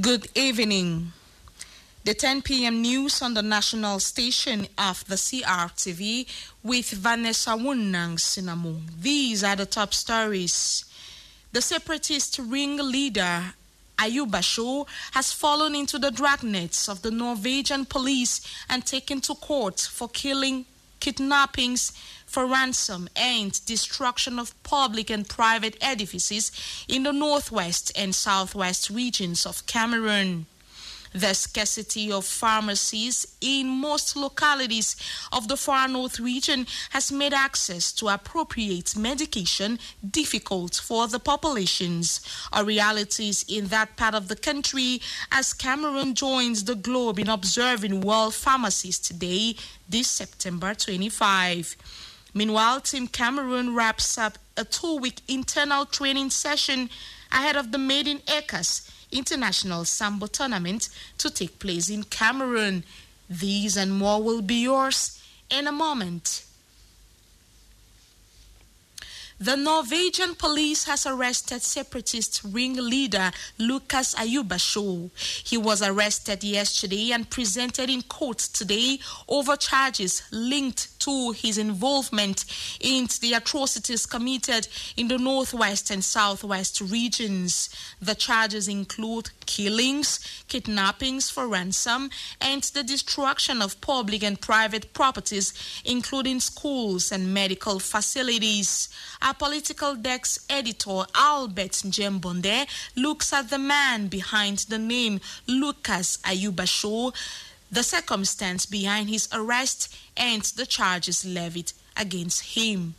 Good evening. The 10 p.m. news on the national station of the CRTV with Vanessa Wunang Sinamung. These are the top stories. The separatist ring leader Ayuba Show has fallen into the dragnets of the Norwegian police and taken to court for killing, kidnappings for ransom and destruction of public and private edifices in the northwest and southwest regions of Cameroon. The scarcity of pharmacies in most localities of the far north region has made access to appropriate medication difficult for the populations, a reality in that part of the country as Cameroon joins the globe in observing World Pharmacist Day this September 25. Meanwhile, Team Cameroon wraps up a 2-week internal training session ahead of the Made in ECAS International Sambo Tournament to take place in Cameroon. These and more will be yours in a moment. The Norwegian police has arrested separatist ring leader Lucas Ayuba Show. He was arrested yesterday and presented in court today over charges linked to his involvement in the atrocities committed in the northwest and southwest regions. The charges include killings, kidnappings for ransom, and the destruction of public and private properties, including schools and medical facilities. Our political desk editor, Albert Njembonde, looks at the man behind the name Lucas Ayuba Show, the circumstance behind his arrest, and the charges levied against him.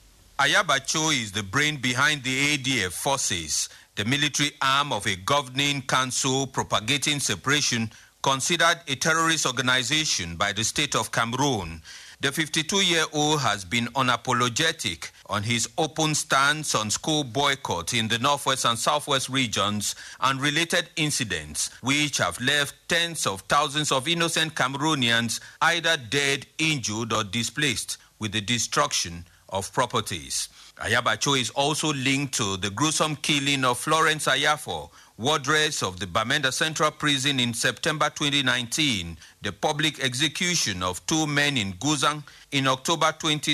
Ayuba Show is the brain behind the ADF forces, the military arm of a governing council propagating separation considered a terrorist organization by the state of Cameroon. The 52-year-old has been unapologetic on his open stance on school boycott in the northwest and southwest regions and related incidents, which have left tens of thousands of innocent Cameroonians either dead, injured, or displaced with the destruction of properties. Ayuba Show is also linked to the gruesome killing of Florence Ayafo, wardress of the Bamenda Central Prison in September 2019, the public execution of 2 men in Guzang in October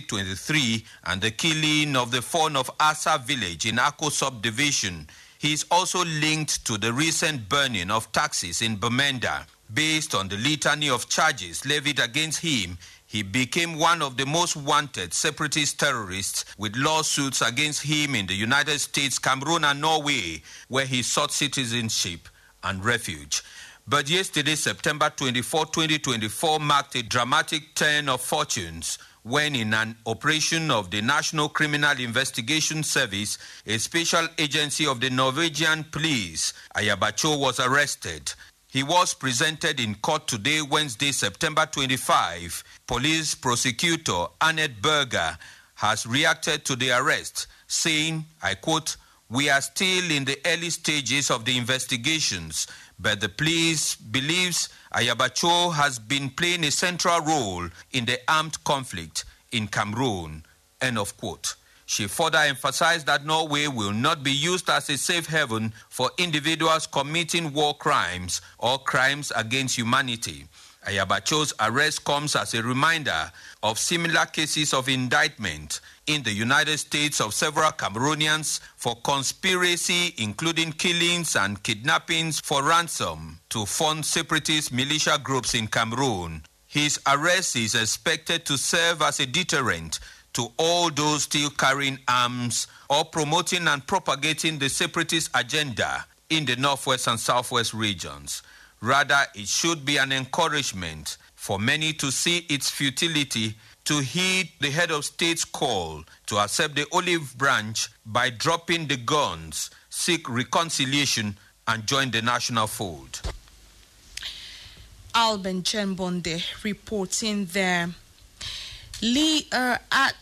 2023, and the killing of the Fon of Asa village in Ako subdivision. He is also linked to the recent burning of taxis in Bamenda. Based on the litany of charges levied against him, he became one of the most wanted separatist terrorists, with lawsuits against him in the United States, Cameroon, and Norway, where he sought citizenship and refuge. But yesterday, September 24, 2024, marked a dramatic turn of fortunes when, in an operation of the National Criminal Investigation Service, a special agency of the Norwegian police, Ayuba Show was arrested. He was presented in court today, Wednesday, September 25. Police prosecutor Annette Berger has reacted to the arrest, saying, I quote, "We are still in the early stages of the investigations, but the police believes Ayuba Show has been playing a central role in the armed conflict in Cameroon." End of quote. She further emphasized that Norway will not be used as a safe haven for individuals committing war crimes or crimes against humanity. Ayuba Show's arrest comes as a reminder of similar cases of indictment in the United States of several Cameroonians for conspiracy, including killings and kidnappings for ransom to fund separatist militia groups in Cameroon. His arrest is expected to serve as a deterrent to all those still carrying arms or promoting and propagating the separatist agenda in the northwest and southwest regions. Rather, it should be an encouragement for many to see its futility to heed the head of state's call to accept the olive branch by dropping the guns, seek reconciliation, and join the national fold. Alban Chembonde reporting there.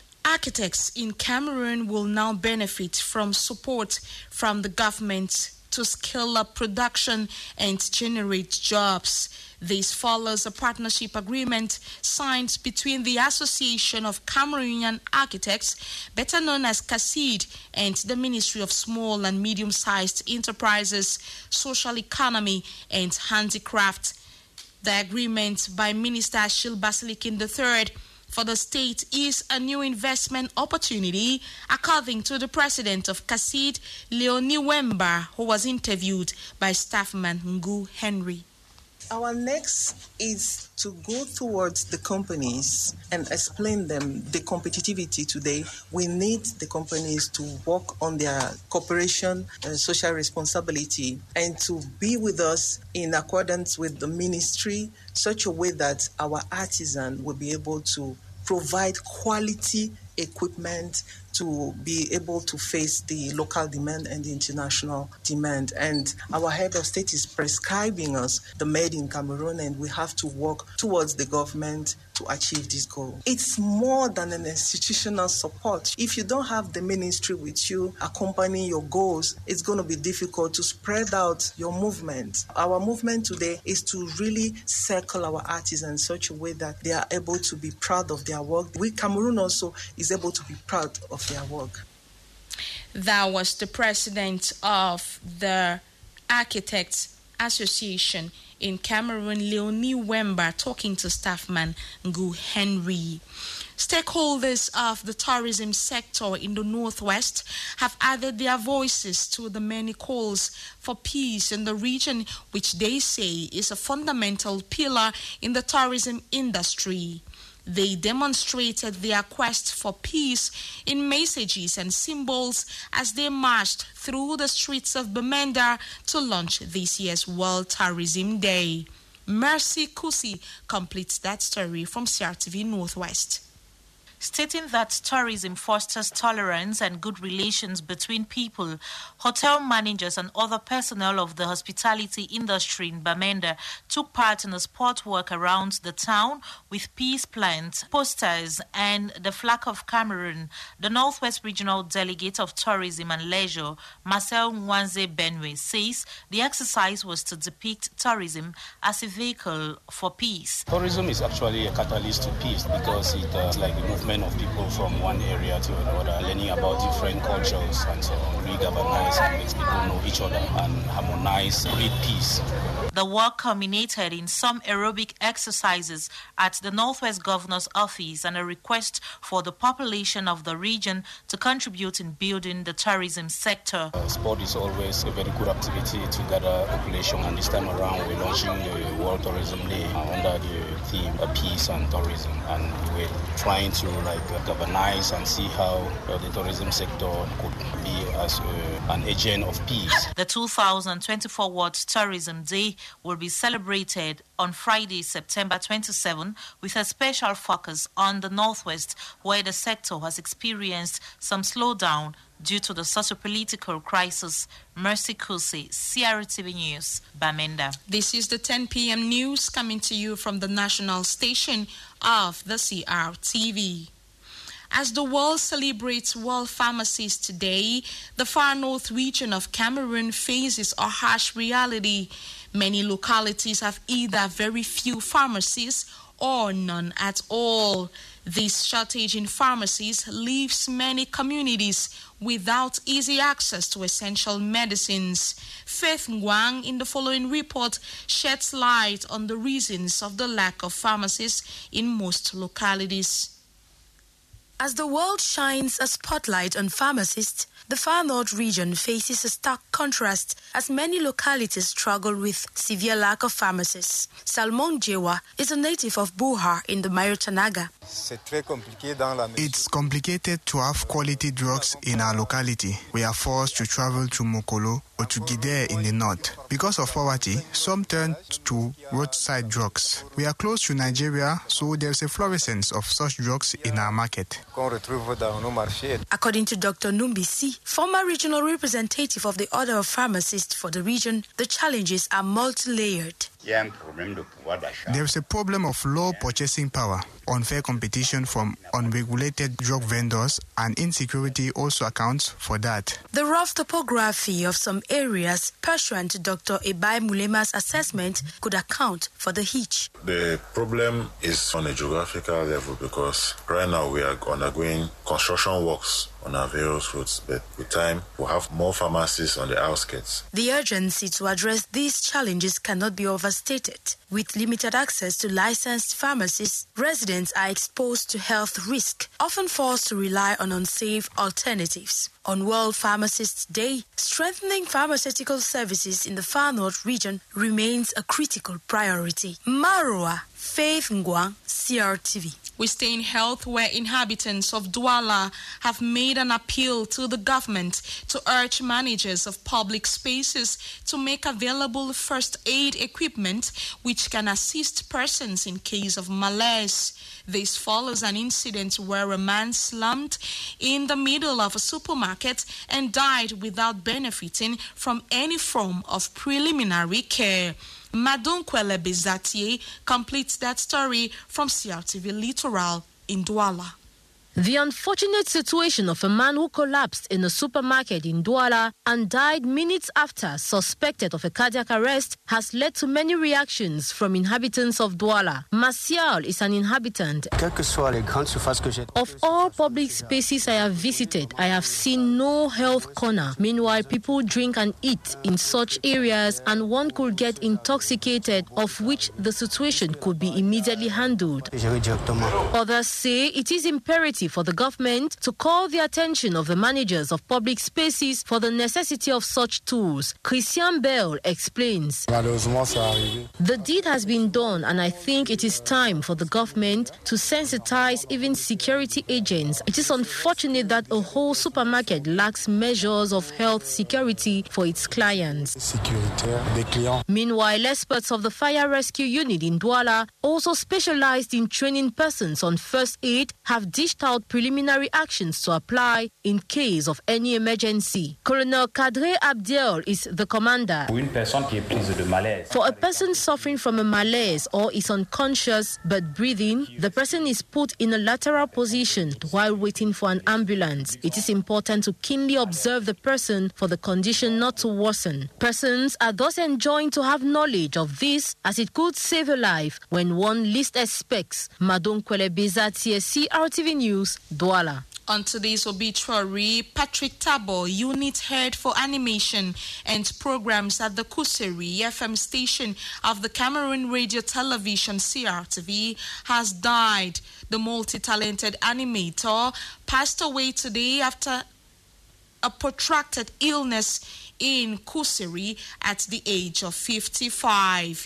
Architects in Cameroon will now benefit from support from the government to scale up production and generate jobs. This follows a partnership agreement signed between the Association of Cameroonian Architects, better known as CACID, and the Ministry of Small and Medium-Sized Enterprises, Social Economy and Handicraft. The agreement by Minister Achille Basilikin III for the state is a new investment opportunity, according to the president of CACID, Leonie Wemba, who was interviewed by staffman Ngu Henry. Our next is to go towards the companies and explain them the competitivity today. We need the companies to work on their cooperation and social responsibility and to be with us in accordance with the ministry, such a way that our artisan will be able to provide quality equipment to be able to face the local demand and the international demand. And our head of state is prescribing us the Made in Cameroon, and we have to work towards the government to achieve this goal. It's more than an institutional support. If you don't have the ministry with you accompanying your goals, it's going to be difficult to spread out your movement. Our movement today is to really circle our artisans in such a way that they are able to be proud of their work. We, Cameroon, also is able to be proud of their work. That was the president of the Architects Association in Cameroon, Leonie Wemba, talking to staffman Ngu Henry. Stakeholders of the tourism sector in the Northwest have added their voices to the many calls for peace in the region, which they say is a fundamental pillar in the tourism industry. They demonstrated their quest for peace in messages and symbols as they marched through the streets of Bamenda to launch this year's World Tourism Day. Mercy Kusi completes that story from CRTV Northwest. Stating that tourism fosters tolerance and good relations between people, hotel managers and other personnel of the hospitality industry in Bamenda took part in a sport walk around the town with peace plants, posters, and the flag of Cameroon. The Northwest Regional Delegate of Tourism and Leisure, Marcel Nwanze Benwe, says the exercise was to depict tourism as a vehicle for peace. Tourism is actually a catalyst to peace because it's like the movement of people from one area to another, learning about different cultures and so on. Regalvanize and makes people know each other and harmonize, create peace. The work culminated in some aerobic exercises at the Northwest Governor's office and a request for the population of the region to contribute in building the tourism sector. Sport is always a very good activity to gather population, and this time around we're launching the World Tourism Day under the theme Peace and Tourism, and we're trying to galvanize and see how the tourism sector could be as an agent of peace. The 2024 World Tourism Day will be celebrated on Friday, September 27, with a special focus on the Northwest, where the sector has experienced some slowdown due to the socio-political crisis. Mercy Kusi, CRTV News, Bamenda. This is the 10 p.m. news coming to you from the national station of the CRTV. As the world celebrates World Pharmacists Day, the far north region of Cameroon faces a harsh reality. Many localities have either very few pharmacists or none at all. This shortage in pharmacies leaves many communities without easy access to essential medicines. Faith Ngwang in the following report sheds light on the reasons of the lack of pharmacists in most localities. As the world shines a spotlight on pharmacists, the far north region faces a stark contrast as many localities struggle with severe lack of pharmacists. Salmon Jewa is a native of Buhar in the Mayotanaga. It's complicated to have quality drugs in our locality. We are forced to travel to Mokolo or to Gide in the north. Because of poverty, some turn to roadside drugs. We are close to Nigeria, so there's a fluorescence of such drugs in our market. According to Dr. Numbisi, former regional representative of the Order of Pharmacists for the region, the challenges are multi-layered. There is a problem of low purchasing power, unfair competition from unregulated drug vendors, and insecurity also accounts for that. The rough topography of some areas, pursuant to Dr. Ebai Mulema's assessment, could account for the hitch. The problem is on a geographical level because right now we are undergoing construction works on our various routes, but with time we'll have more pharmacies on the outskirts. The urgency to address these challenges cannot be overstated. With limited access to licensed pharmacies, residents are exposed to health risk, often forced to rely on unsafe alternatives. On World Pharmacists Day, strengthening pharmaceutical services in the Far North region remains a critical priority. Marua, Faith Ngwang, CRTV. We stay in health, where inhabitants of Douala have made an appeal to the government to urge managers of public spaces to make available first aid equipment which can assist persons in case of malaise. This follows an incident where a man slumped in the middle of a supermarket and died without benefiting from any form of preliminary care. Madunkwele Bezatie completes that story from CRTV Littoral in Douala. The unfortunate situation of a man who collapsed in a supermarket in Douala and died minutes after, suspected of a cardiac arrest, has led to many reactions from inhabitants of Douala. Martial is an inhabitant. Of all public spaces I have visited, I have seen no health corner. Meanwhile, people drink and eat in such areas and one could get intoxicated, of which the situation could be immediately handled. Others say it is imperative for the government to call the attention of the managers of public spaces for the necessity of such tools. Christian Bell explains. The deed has been done and I think it is time for the government to sensitize even security agents. It is unfortunate that a whole supermarket lacks measures of health security for its clients. Meanwhile, experts of the fire rescue unit in Douala, also specialized in training persons on first aid, have dished out preliminary actions to apply in case of any emergency. Colonel Kadre Abdiel is the commander. For a person suffering from a malaise or is unconscious but breathing, the person is put in a lateral position while waiting for an ambulance. It is important to keenly observe the person for the condition not to worsen. Persons are thus enjoined to have knowledge of this, as it could save a life when one least expects. Madunkwele Bezatie, CRTV News, Douala. On today's obituary, Patrick Tabo, unit head for animation and programs at the Kuseri FM station of the Cameroon Radio Television CRTV, has died. The multi-talented animator passed away today after a protracted illness in Kuseri at the age of 55.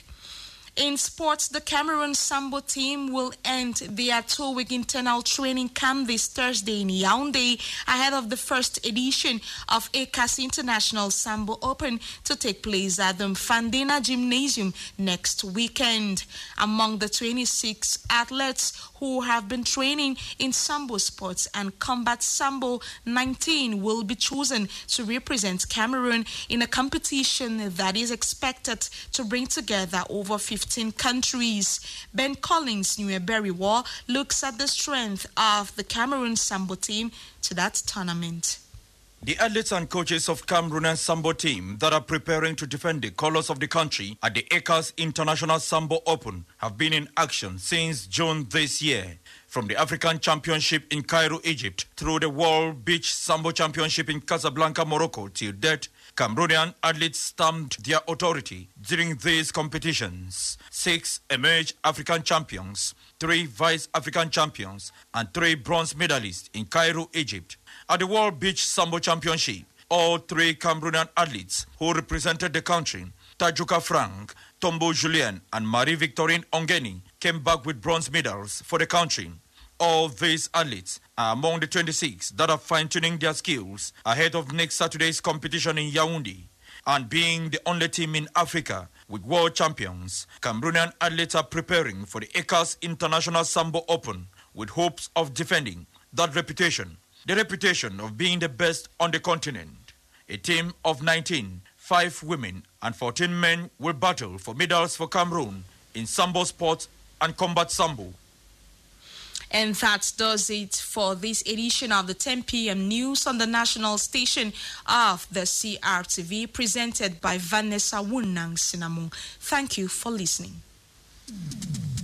In sports, the Cameroon Sambo team will end their 2-week internal training camp this Thursday in Yaoundé ahead of the first edition of ECAS International Sambo Open to take place at the Mfandena Gymnasium next weekend. Among the 26 athletes who have been training in Sambo sports and combat Sambo, 19 will be chosen to represent Cameroon in a competition that is expected to bring together over 15 countries. Ben Collins, Newberry War, looks at the strength of the Cameroon Sambo team to that tournament. The athletes and coaches of Cameroon Sambo team that are preparing to defend the colors of the country at the ECAS International Sambo Open have been in action since June this year. From the African Championship in Cairo, Egypt, through the World Beach Sambo Championship in Casablanca, Morocco, till date, Cameroonian athletes stamped their authority during these competitions. 6 emerged African champions, 3 vice-African champions, and 3 bronze medalists in Cairo, Egypt. At the World Beach Sambo Championship, all 3 Cameroonian athletes who represented the country, Tajuka Frank, Tombo Julien, and Marie-Victorine Ongeni, came back with bronze medals for the country. All these athletes are among the 26 that are fine-tuning their skills ahead of next Saturday's competition in Yaoundé. And being the only team in Africa with world champions, Cameroonian athletes are preparing for the ECAS International Sambo Open with hopes of defending that reputation, the reputation of being the best on the continent. A team of 19, 5 women and 14 men will battle for medals for Cameroon in Sambo sports and combat Sambo. And that does it for this edition of the 10 p.m. news on the national station of the CRTV, presented by Vanessa Wunang Sinamung. Thank you for listening.